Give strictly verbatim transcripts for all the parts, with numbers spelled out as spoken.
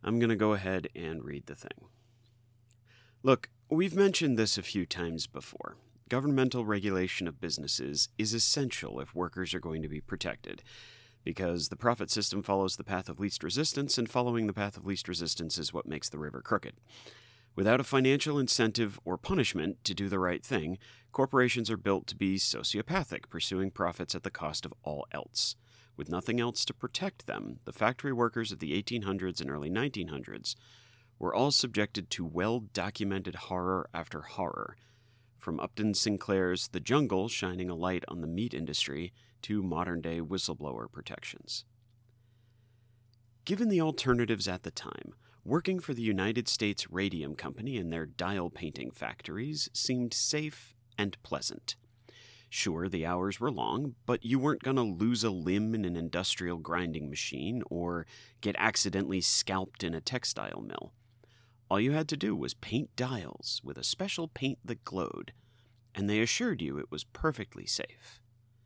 I'm going to go ahead and read the thing. Look, we've mentioned this a few times before. Governmental regulation of businesses is essential if workers are going to be protected, because the profit system follows the path of least resistance, and following the path of least resistance is what makes the river crooked. Without a financial incentive or punishment to do the right thing, corporations are built to be sociopathic, pursuing profits at the cost of all else. With nothing else to protect them, the factory workers of the eighteen hundreds and early nineteen hundreds were all subjected to well-documented horror after horror, from Upton Sinclair's The Jungle shining a light on the meat industry to modern-day whistleblower protections. Given the alternatives at the time, working for the United States Radium Company and their dial-painting factories seemed safe and pleasant. Sure, the hours were long, but you weren't going to lose a limb in an industrial grinding machine or get accidentally scalped in a textile mill. All you had to do was paint dials with a special paint that glowed, and they assured you it was perfectly safe.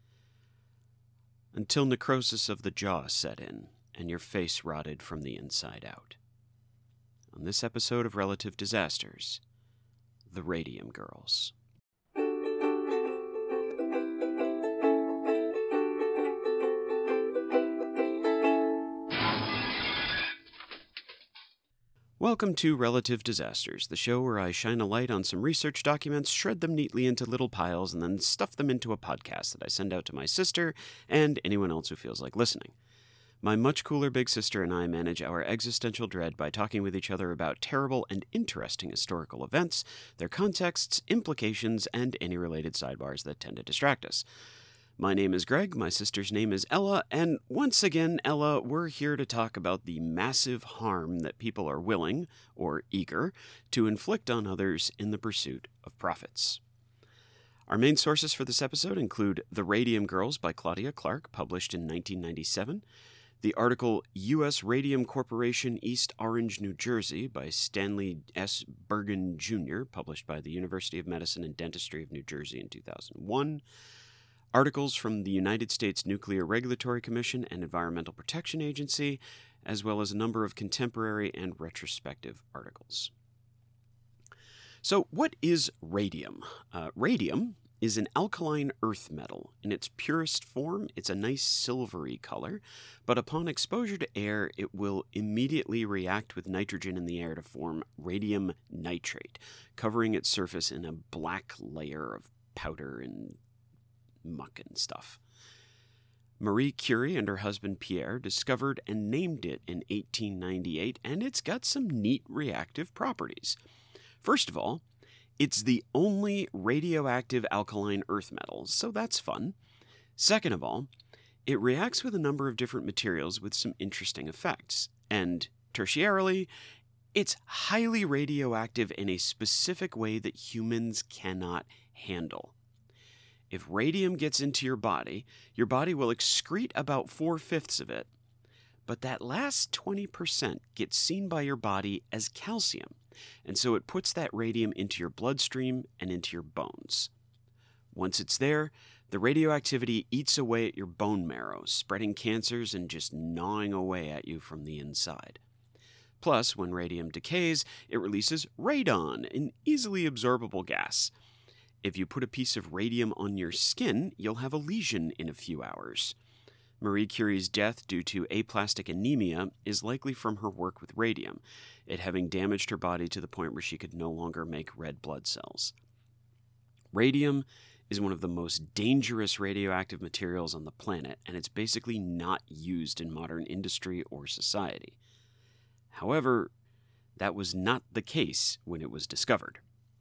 Until necrosis of the jaw set in, and your face rotted from the inside out. On this episode of Relative Disasters, the Radium Girls. Welcome to Relative Disasters, the show where I shine a light on some research documents, shred them neatly into little piles, and then stuff them into a podcast that I send out to my sister and anyone else who feels like listening. My much cooler big sister and I manage our existential dread by talking with each other about terrible and interesting historical events, their contexts, implications, and any related sidebars that tend to distract us. My name is Greg, my sister's name is Ella, and once again, Ella, we're here to talk about the massive harm that people are willing, or eager, to inflict on others in the pursuit of profits. Our main sources for this episode include The Radium Girls by Claudia Clark, published in nineteen ninety-seven, the article U S Radium Corporation, East Orange, New Jersey by Stanley S. Bergen, Junior, published by the University of Medicine and Dentistry of New Jersey in two thousand one, articles from the United States Nuclear Regulatory Commission and Environmental Protection Agency, as well as a number of contemporary and retrospective articles. So, what is radium? Uh, radium is an alkaline earth metal. In its purest form, it's a nice silvery color, but upon exposure to air, it will immediately react with nitrogen in the air to form radium nitrate, covering its surface in a black layer of powder and muck and stuff. Marie Curie and her husband Pierre discovered and named it in eighteen ninety-eight, and it's got some neat reactive properties. First of all, it's the only radioactive alkaline earth metal, so that's fun. Second of all, it reacts with a number of different materials with some interesting effects. And tertiarily, it's highly radioactive in a specific way that humans cannot handle. If radium gets into your body, your body will excrete about four-fifths of it, but that last twenty percent gets seen by your body as calcium, and so it puts that radium into your bloodstream and into your bones. Once it's there, the radioactivity eats away at your bone marrow, spreading cancers and just gnawing away at you from the inside. Plus, when radium decays, it releases radon, an easily absorbable gas. If you put a piece of radium on your skin, you'll have a lesion in a few hours. Marie Curie's death due to aplastic anemia is likely from her work with radium, it having damaged her body to the point where she could no longer make red blood cells. Radium is one of the most dangerous radioactive materials on the planet, and it's basically not used in modern industry or society. However, that was not the case when it was discovered.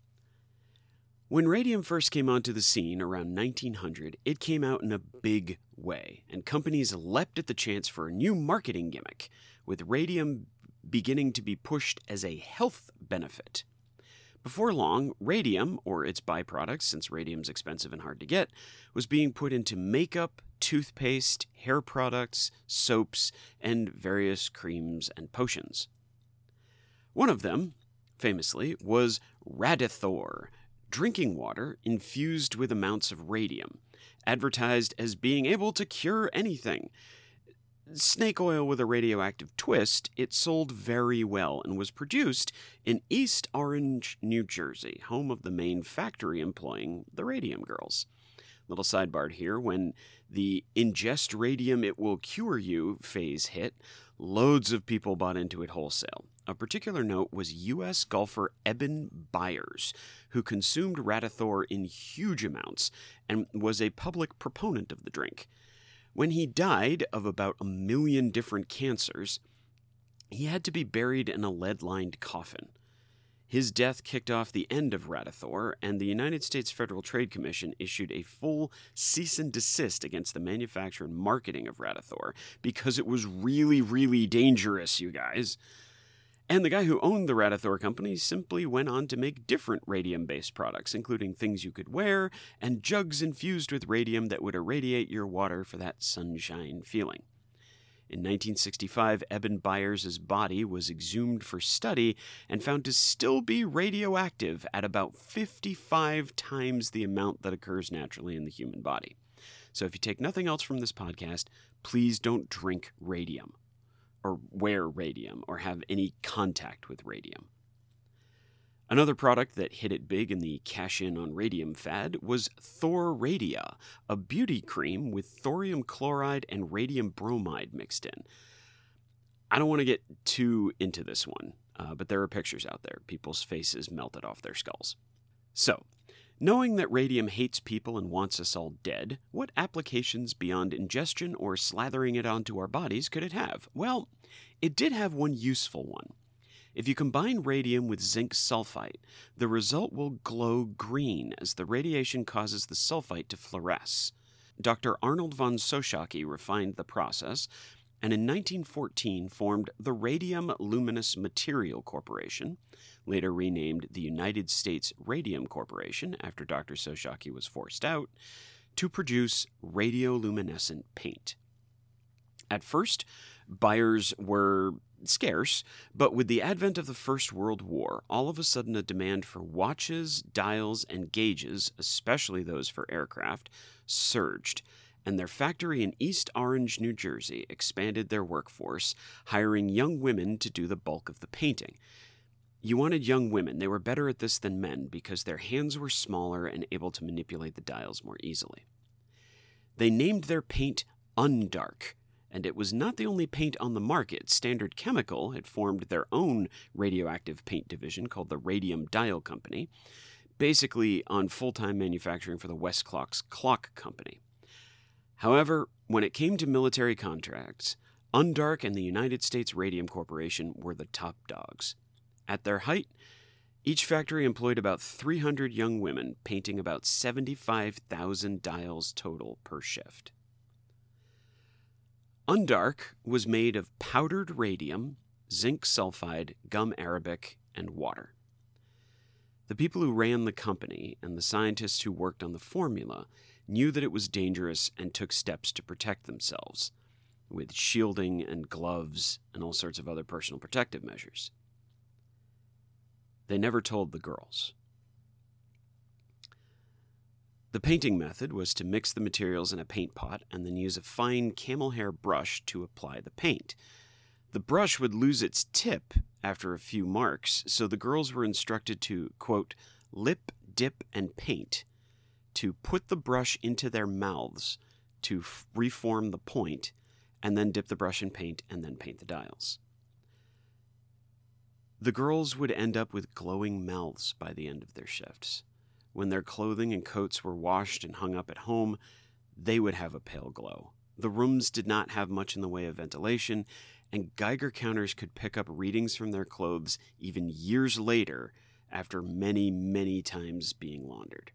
When radium first came onto the scene around nineteen hundred, it came out in a big way, and companies leapt at the chance for a new marketing gimmick, with radium beginning to be pushed as a health benefit. Before long, radium, or its byproducts, since radium's expensive and hard to get, was being put into makeup, toothpaste, hair products, soaps, and various creams and potions. One of them, famously, was Radithor, drinking water infused with amounts of radium, advertised as being able to cure anything. snake oil with a radioactive twist, it sold very well and was produced in East Orange, New Jersey, home of the main factory employing the Radium Girls. Little sidebar here, when the ingest radium, it will cure you phase hit, loads of people bought into it wholesale. Of particular note was U S golfer Eben Byers, who consumed Radithor in huge amounts and was a public proponent of the drink. When he died of about a million different cancers, he had to be buried in a lead-lined coffin. His death kicked off the end of Radithor, and the United States Federal Trade Commission issued a full cease and desist against the manufacture and marketing of Radithor because it was really, really dangerous, you guys. And the guy who owned the Radithor company simply went on to make different radium-based products, including things you could wear and jugs infused with radium that would irradiate your water for that sunshine feeling. In nineteen sixty-five, Eben Byers' body was exhumed for study and found to still be radioactive at about fifty-five times the amount that occurs naturally in the human body. So if you take nothing else from this podcast, please don't drink radium, or wear radium, or have any contact with radium. Another product that hit it big in the cash-in on radium fad was Thor-Radia, a beauty cream with thorium chloride and radium bromide mixed in. I don't want to get too into this one, uh, but there are pictures out there. People's faces melted off their skulls. So, knowing that radium hates people and wants us all dead, what applications beyond ingestion or slathering it onto our bodies could it have? Well, it did have one useful one. If you combine radium with zinc sulfite, the result will glow green as the radiation causes the sulfite to fluoresce. Doctor Arnold von Soschake refined the process, and in nineteen fourteen formed the Radium Luminous Material Corporation, later renamed the United States Radium Corporation after Doctor Soschake was forced out, to produce radioluminescent paint. At first, buyers were scarce, but with the advent of the First World War, all of a sudden a demand for watches, dials, and gauges, especially those for aircraft, surged, and their factory in East Orange, New Jersey, expanded their workforce, hiring young women to do the bulk of the painting. You wanted young women. They were better at this than men because their hands were smaller and able to manipulate the dials more easily. They named their paint Undark, and it was not the only paint on the market. Standard Chemical had formed their own radioactive paint division called the Radium Dial Company, basically on full-time manufacturing for the Westclox Clock Company. However, when it came to military contracts, Undark and the United States Radium Corporation were the top dogs. At their height, each factory employed about three hundred young women, painting about seventy-five thousand dials total per shift. Undark was made of powdered radium, zinc sulfide, gum arabic, and water. The people who ran the company and the scientists who worked on the formula knew that it was dangerous and took steps to protect themselves, with shielding and gloves and all sorts of other personal protective measures. They never told the girls. The painting method was to mix the materials in a paint pot and then use a fine camel hair brush to apply the paint. The brush would lose its tip after a few marks, so the girls were instructed to, quote, lip, dip, and paint, to put the brush into their mouths to f- reform the point, and then dip the brush in paint and then paint the dials. The girls would end up with glowing mouths by the end of their shifts. When their clothing and coats were washed and hung up at home, they would have a pale glow. The rooms did not have much in the way of ventilation, and Geiger counters could pick up readings from their clothes even years later after many, many times being laundered.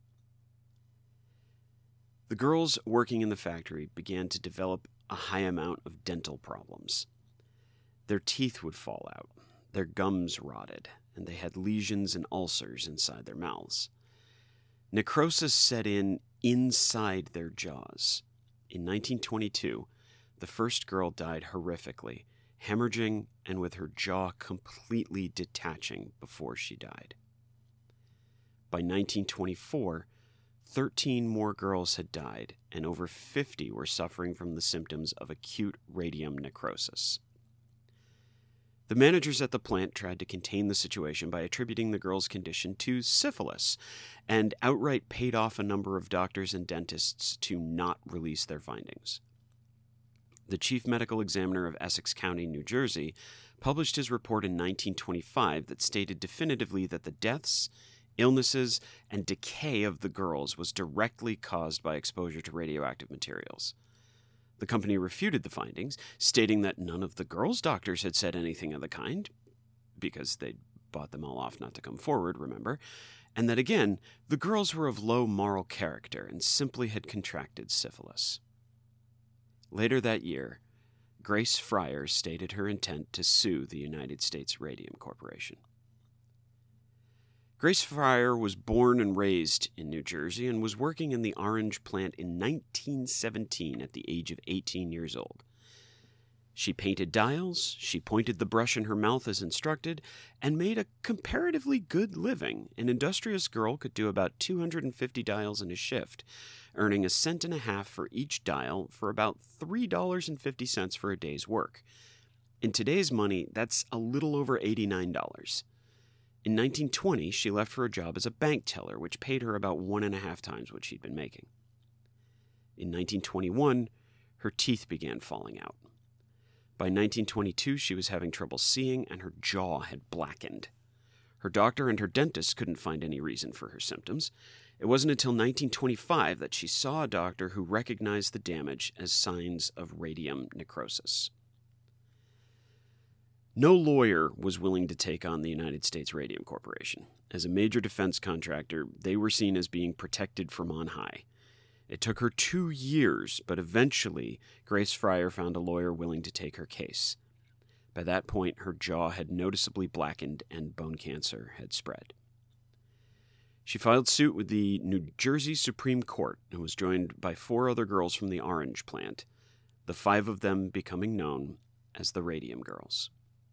The girls working in the factory began to develop a high amount of dental problems. Their teeth would fall out, their gums rotted, and they had lesions and ulcers inside their mouths. Necrosis set in inside their jaws. In nineteen twenty-two, the first girl died horrifically, hemorrhaging and with her jaw completely detaching before she died. By nineteen twenty-four, thirteen more girls had died, and over fifty were suffering from the symptoms of acute radium necrosis. The managers at the plant tried to contain the situation by attributing the girls' condition to syphilis, and outright paid off a number of doctors and dentists to not release their findings. The chief medical examiner of Essex County, New Jersey, published his report in nineteen twenty-five that stated definitively that the deaths, illnesses, and decay of the girls was directly caused by exposure to radioactive materials. The company refuted the findings, stating that none of the girls' doctors had said anything of the kind, because they'd bought them all off not to come forward, remember, and that again, the girls were of low moral character and simply had contracted syphilis. Later that year, Grace Fryer stated her intent to sue the United States Radium Corporation. Grace Fryer was born and raised in New Jersey and was working in the Orange plant in nineteen seventeen at the age of eighteen years old. She painted dials, she pointed the brush in her mouth as instructed, and made a comparatively good living. An industrious girl could do about two hundred fifty dials in a shift, earning a cent and a half for each dial for about three dollars and fifty cents for a day's work. In today's money, that's a little over eighty-nine dollars. In nineteen twenty, she left for a job as a bank teller, which paid her about one and a half times what she'd been making. In nineteen twenty-one, her teeth began falling out. By nineteen twenty-two, she was having trouble seeing, and her jaw had blackened. Her doctor and her dentist couldn't find any reason for her symptoms. It wasn't until nineteen twenty-five that she saw a doctor who recognized the damage as signs of radium necrosis. No lawyer was willing to take on the United States Radium Corporation. As a major defense contractor, they were seen as being protected from on high. It took her two years, but eventually Grace Fryer found a lawyer willing to take her case. By that point, her jaw had noticeably blackened and bone cancer had spread. She filed suit with the New Jersey Supreme Court and was joined by four other girls from the Orange plant, the five of them becoming known as the Radium Girls.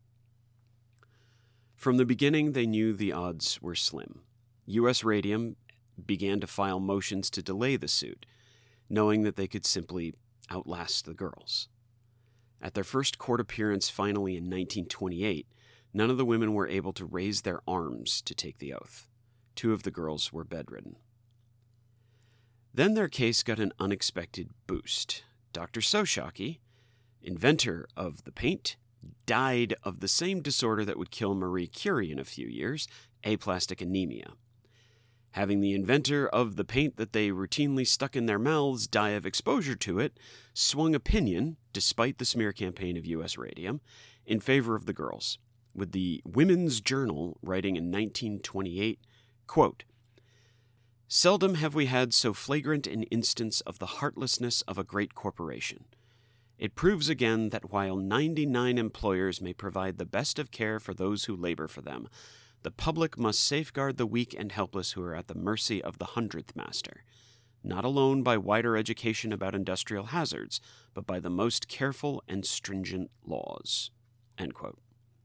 From the beginning, they knew the odds were slim. U S Radium began to file motions to delay the suit, knowing that they could simply outlast the girls. At their first court appearance finally in nineteen twenty-eight, none of the women were able to raise their arms to take the oath. Two of the girls were bedridden. Then their case got an unexpected boost. Doctor Soshaki, inventor of the paint, died of the same disorder that would kill Marie Curie in a few years, aplastic anemia. Having the inventor of the paint that they routinely stuck in their mouths die of exposure to it swung opinion, despite the smear campaign of U S Radium, in favor of the girls, with the Women's Journal writing in nineteen twenty-eight, quote, "Seldom have we had so flagrant an instance of the heartlessness of a great corporation. It proves again that while ninety-nine employers may provide the best of care for those who labor for them, the public must safeguard the weak and helpless who are at the mercy of the hundredth master, not alone by wider education about industrial hazards, but by the most careful and stringent laws." End quote.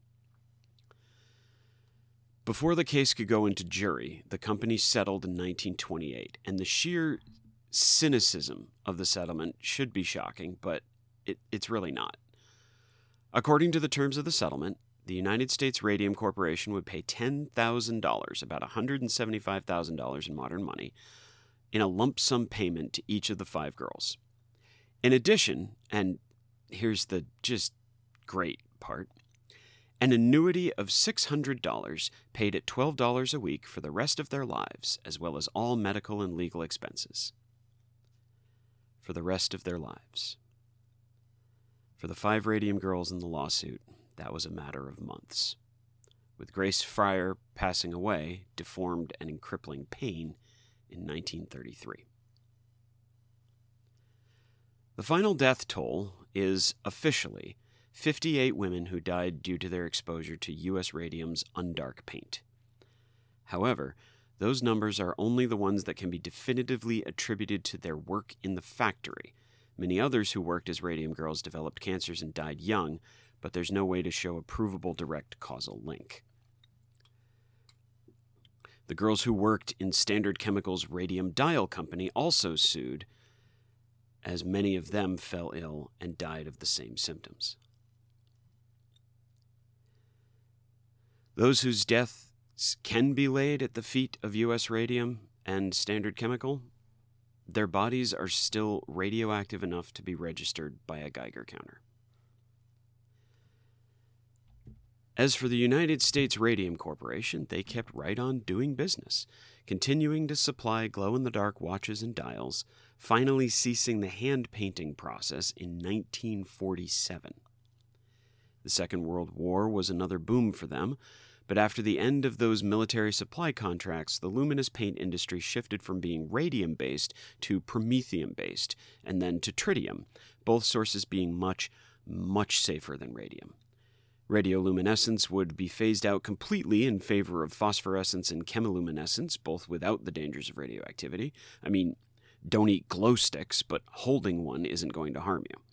Before the case could go into jury, the company settled in nineteen twenty-eight, and the sheer cynicism of the settlement should be shocking, but It, it's really not. According to the terms of the settlement, the United States Radium Corporation would pay ten thousand dollars, about one hundred seventy-five thousand dollars in modern money, in a lump sum payment to each of the five girls. In addition, and here's the just great part, an annuity of six hundred dollars paid at twelve dollars a week for the rest of their lives, as well as all medical and legal expenses. For the rest of their lives. For the five Radium girls in the lawsuit, that was a matter of months, with Grace Fryer passing away, deformed and in crippling pain, in nineteen thirty-three. The final death toll is, officially, fifty-eight women who died due to their exposure to U S Radium's Undark paint. However, those numbers are only the ones that can be definitively attributed to their work in the factory. Many others who worked as Radium girls developed cancers and died young, but there's no way to show a provable direct causal link. The girls who worked in Standard Chemicals' Radium Dial Company also sued, as many of them fell ill and died of the same symptoms. Those whose deaths can be laid at the feet of U S Radium and Standard Chemical, their bodies are still radioactive enough to be registered by a Geiger counter. As for the United States Radium Corporation, they kept right on doing business, continuing to supply glow-in-the-dark watches and dials, finally ceasing the hand-painting process in nineteen forty-seven. The Second World War was another boom for them, but after the end of those military supply contracts, the luminous paint industry shifted from being radium-based to promethium-based, and then to tritium, both sources being much, much safer than radium. Radioluminescence would be phased out completely in favor of phosphorescence and chemiluminescence, both without the dangers of radioactivity. I mean, don't eat glow sticks, but holding one isn't going to harm you.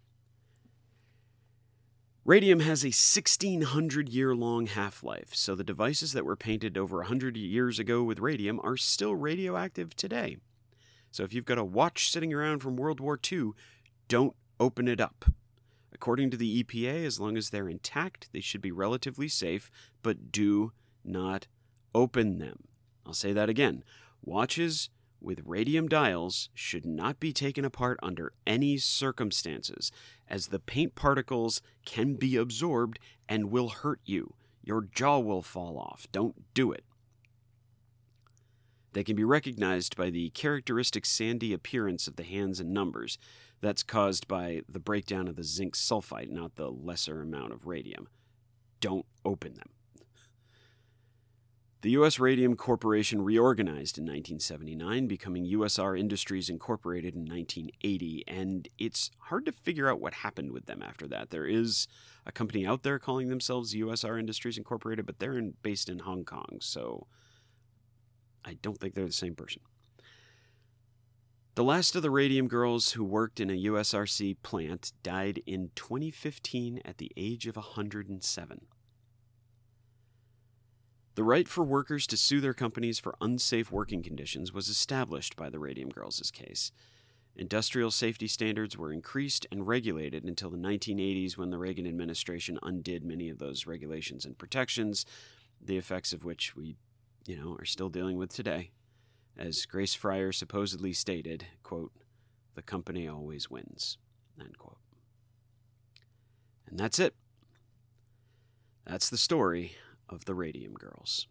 Radium has a sixteen hundred year long half-life, so the devices that were painted over one hundred years ago with radium are still radioactive today. So if you've got a watch sitting around from World War Two, don't open it up. According to the E P A, as long as they're intact, they should be relatively safe, but do not open them. I'll say that again. Watches with radium dials should not be taken apart under any circumstances, as the paint particles can be absorbed and will hurt you. Your jaw will fall off. Don't do it. They can be recognized by the characteristic sandy appearance of the hands and numbers. That's caused by the breakdown of the zinc sulfide, not the lesser amount of radium. Don't open them. The U S Radium Corporation reorganized in nineteen seventy-nine, becoming U S R Industries Incorporated in nineteen eighty, and it's hard to figure out what happened with them after that. There is a company out there calling themselves U S R Industries Incorporated, but they're in, based in Hong Kong, so I don't think they're the same person. The last of the radium girls who worked in a U S R C plant died in twenty fifteen at the age of one hundred seven. The right for workers to sue their companies for unsafe working conditions was established by the Radium Girls' case. Industrial safety standards were increased and regulated until the nineteen eighties, when the Reagan administration undid many of those regulations and protections, the effects of which we, you know, are still dealing with today. As Grace Fryer supposedly stated, quote, "The company always wins," end quote. And that's it. That's the story of the Radium Girls.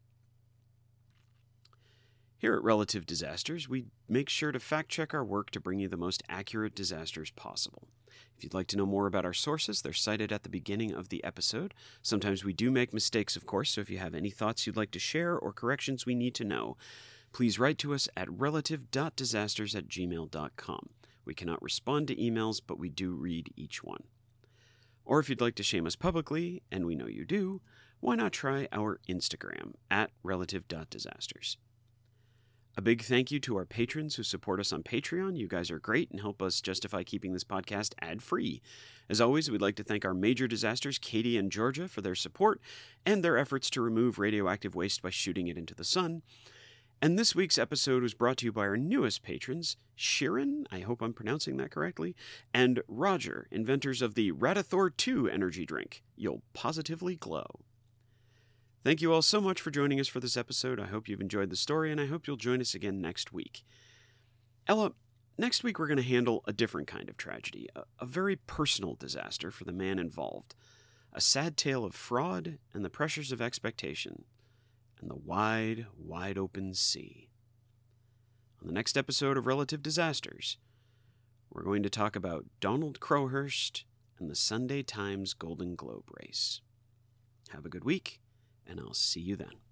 Here at Relative Disasters, we make sure to fact-check our work to bring you the most accurate disasters possible. If you'd like to know more about our sources, they're cited at the beginning of the episode. Sometimes we do make mistakes, of course, so if you have any thoughts you'd like to share or corrections we need to know, please write to us at relative dot disasters at gmail dot com. We cannot respond to emails, but we do read each one. Or if you'd like to shame us publicly, and we know you do, why not try our Instagram, at relative dot disasters. A big thank you to our patrons who support us on Patreon. You guys are great and help us justify keeping this podcast ad-free. As always, we'd like to thank our major disasters, Katie and Georgia, for their support and their efforts to remove radioactive waste by shooting it into the sun. And this week's episode was brought to you by our newest patrons, Sharon, I hope I'm pronouncing that correctly, and Roger, inventors of the Radithor two energy drink. You'll positively glow. Thank you all so much for joining us for this episode. I hope you've enjoyed the story, and I hope you'll join us again next week. Ella, next week we're going to handle a different kind of tragedy, a, a very personal disaster for the man involved, a sad tale of fraud and the pressures of expectation, and the wide, wide open sea. On the next episode of Relative Disasters, we're going to talk about Donald Crowhurst and the Sunday Times Golden Globe race. Have a good week, and I'll see you then.